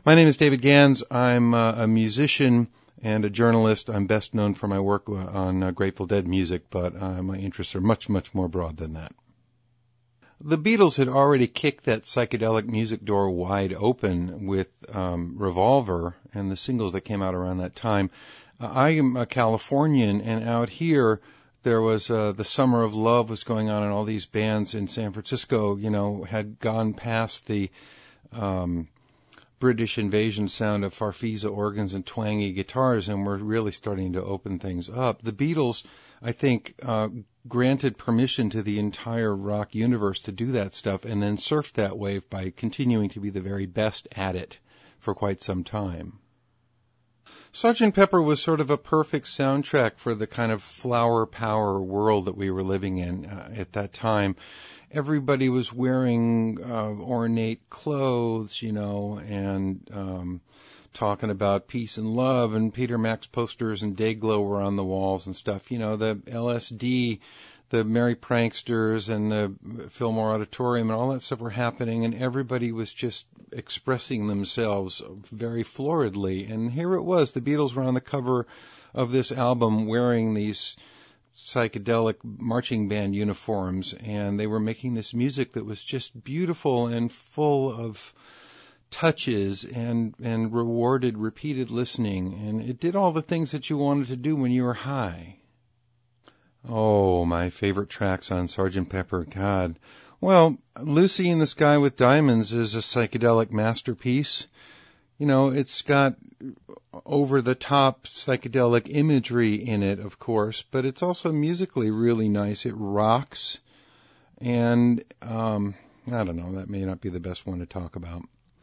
My name is David Gans. I'm a musician and a journalist. I'm best known for my work on Grateful Dead music, but my interests are much, much more broad than that. The Beatles had already kicked that psychedelic music door wide open with Revolver and the singles that came out around that time. I am a Californian, and out here there was the Summer of Love was going on, and all these bands in San Francisco, had gone past the British invasion sound of Farfisa organs and twangy guitars, and we're really starting to open things up. The Beatles, I think, granted permission to the entire rock universe to do that stuff and then surfed that wave by continuing to be the very best at it for quite some time. Sgt. Pepper was sort of a perfect soundtrack for the kind of flower power world that we were living in at that time. Everybody was wearing ornate clothes, and talking about peace and love, and Peter Max posters and Dayglow were on the walls and stuff. The LSD, the Merry Pranksters, and the Fillmore Auditorium and all that stuff were happening, and everybody was just expressing themselves very floridly. And here it was, the Beatles were on the cover of this album wearing these psychedelic marching band uniforms, and they were making this music that was just beautiful and full of touches and rewarded repeated listening, and it did all the things that you wanted to do when you were high. Oh, my favorite tracks on Sgt. Pepper, God. Well, Lucy in the Sky with Diamonds is a psychedelic masterpiece. It's got over-the-top psychedelic imagery in it, of course, but it's also musically really nice. It rocks, and I don't know, that may not be the best one to talk about.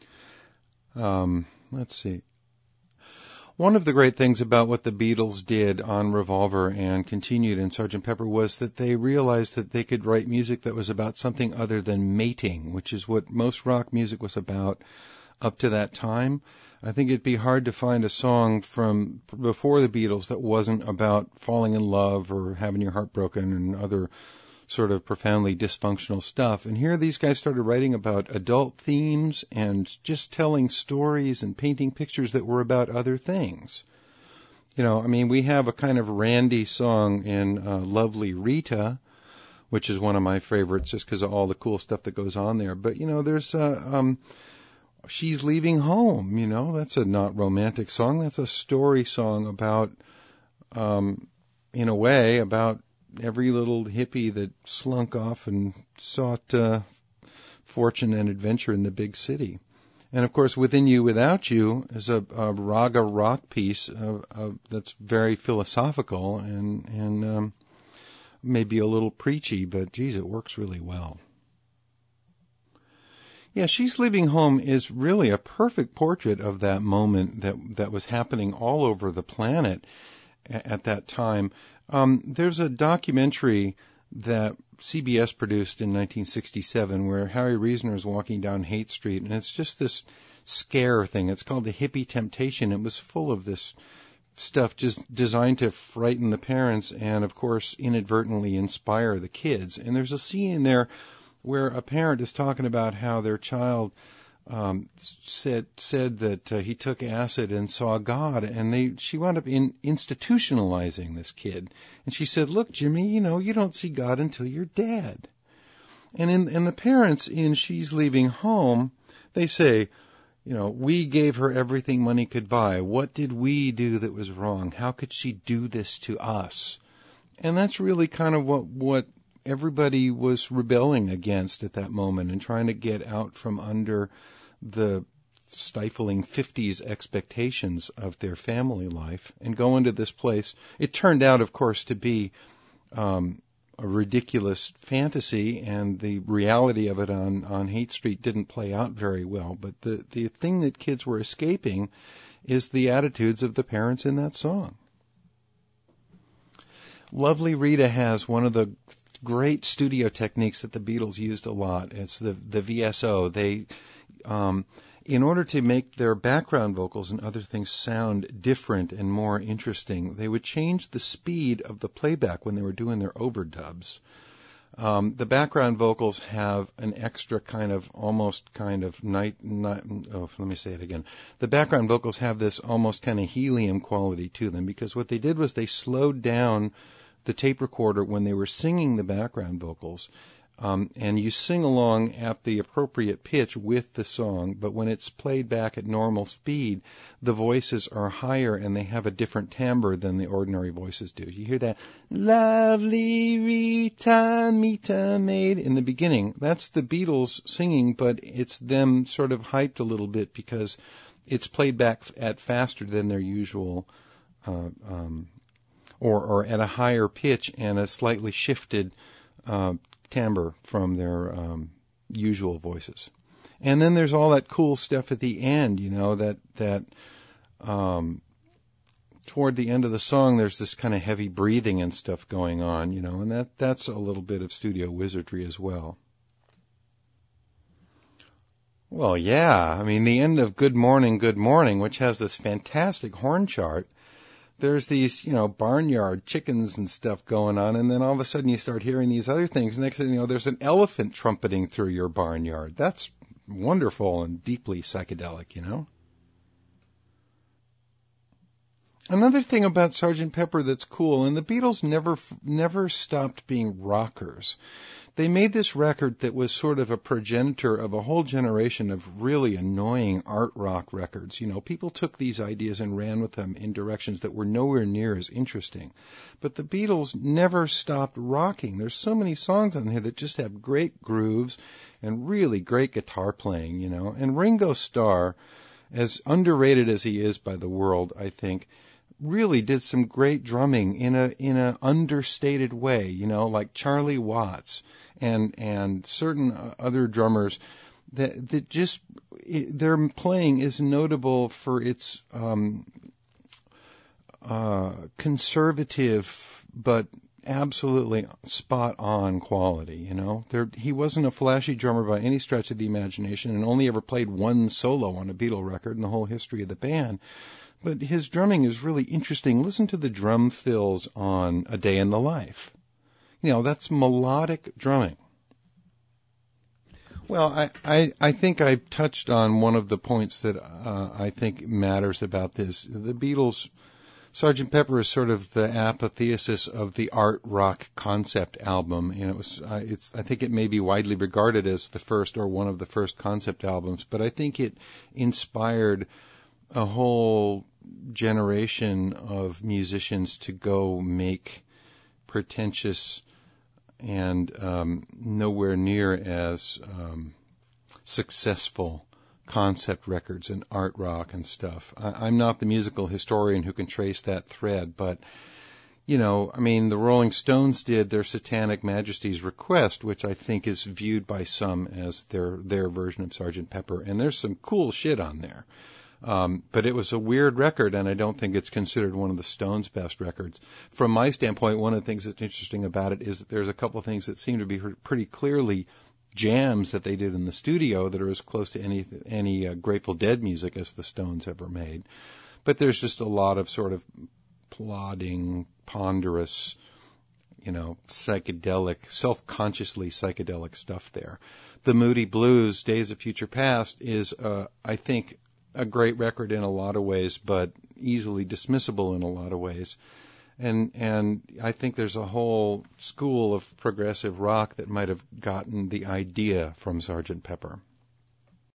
Let's see. One of the great things about what the Beatles did on Revolver and continued in Sgt. Pepper was that they realized that they could write music that was about something other than mating, which is what most rock music was about up to that time. I think it'd be hard to find a song from before the Beatles that wasn't about falling in love or having your heart broken and other sort of profoundly dysfunctional stuff. And here these guys started writing about adult themes and just telling stories and painting pictures that were about other things. We have a kind of randy song in Lovely Rita, which is one of my favorites just because of all the cool stuff that goes on there. But, there's She's Leaving Home, that's a not romantic song. That's a story song about, in a way, about every little hippie that slunk off and sought fortune and adventure in the big city. And, of course, Within You, Without You is a raga rock piece that's very philosophical and maybe a little preachy, but, geez, it works really well. Yeah, She's Leaving Home is really a perfect portrait of that moment that was happening all over the planet at that time. There's a documentary that CBS produced in 1967 where Harry Reasoner is walking down Haight Street, and it's just this scare thing. It's called The Hippie Temptation. It was full of this stuff just designed to frighten the parents and, of course, inadvertently inspire the kids. And there's a scene in there where a parent is talking about how their child said that he took acid and saw God, and she wound up institutionalizing this kid. And she said, "Look, Jimmy, you don't see God until you're dead." And the parents in She's Leaving Home, they say, we gave her everything money could buy. What did we do that was wrong? How could she do this to us? And that's really kind of what everybody was rebelling against at that moment and trying to get out from under the stifling 50s expectations of their family life and go into this place. It turned out, of course, to be a ridiculous fantasy, and the reality of it on Haight Street didn't play out very well. But the thing that kids were escaping is the attitudes of the parents in that song. Lovely Rita has one of the great studio techniques that the Beatles used a lot. It's the VSO. They, in order to make their background vocals and other things sound different and more interesting, they would change the speed of the playback when they were doing their overdubs. The background vocals have an extra kind of almost kind of let me say it again. The background vocals have this almost kind of helium quality to them, because what they did was they slowed down the tape recorder when they were singing the background vocals. And you sing along at the appropriate pitch with the song, but when it's played back at normal speed, the voices are higher and they have a different timbre than the ordinary voices do. You hear that lovely Rita Mita maid in the beginning. That's the Beatles singing, but it's them sort of hyped a little bit because it's played back at faster than their usual, or at a higher pitch and a slightly shifted timbre from their usual voices. And then there's all that cool stuff at the end, that toward the end of the song there's this kind of heavy breathing and stuff going on, and that's a little bit of studio wizardry as well. Well, yeah, I mean, the end of Good Morning, which has this fantastic horn chart, there's these, barnyard chickens and stuff going on, and then all of a sudden you start hearing these other things. Next thing you know, there's an elephant trumpeting through your barnyard. That's wonderful and deeply psychedelic, Another thing about Sgt. Pepper that's cool, and the Beatles never stopped being rockers. They made this record that was sort of a progenitor of a whole generation of really annoying art rock records. People took these ideas and ran with them in directions that were nowhere near as interesting. But the Beatles never stopped rocking. There's so many songs on here that just have great grooves and really great guitar playing, And Ringo Starr, as underrated as he is by the world, I think, really did some great drumming in a understated way, like Charlie Watts and certain other drummers that just their playing is notable for its conservative but absolutely spot on quality. He wasn't a flashy drummer by any stretch of the imagination, and only ever played one solo on a Beatle record in the whole history of the band. But his drumming is really interesting. Listen to the drum fills on A Day in the Life. That's melodic drumming. Well, I think I touched on one of the points that I think matters about this. The Beatles, Sgt. Pepper is sort of the apotheosis of the art rock concept album, and I think it may be widely regarded as the first or one of the first concept albums, but I think it inspired a whole generation of musicians to go make pretentious and nowhere near as successful concept records and art rock and stuff. I'm not the musical historian who can trace that thread, but the Rolling Stones did their Satanic Majesty's Request, which I think is viewed by some as their version of Sgt. Pepper, and there's some cool shit on there. But it was a weird record, and I don't think it's considered one of the Stones' best records. From my standpoint, one of the things that's interesting about it is that there's a couple of things that seem to be pretty clearly jams that they did in the studio that are as close to any Grateful Dead music as the Stones ever made. But there's just a lot of sort of plodding, ponderous, psychedelic, self-consciously psychedelic stuff there. The Moody Blues, Days of Future Past, is, I think, a great record in a lot of ways, but easily dismissible in a lot of ways. And I think there's a whole school of progressive rock that might have gotten the idea from Sgt. Pepper.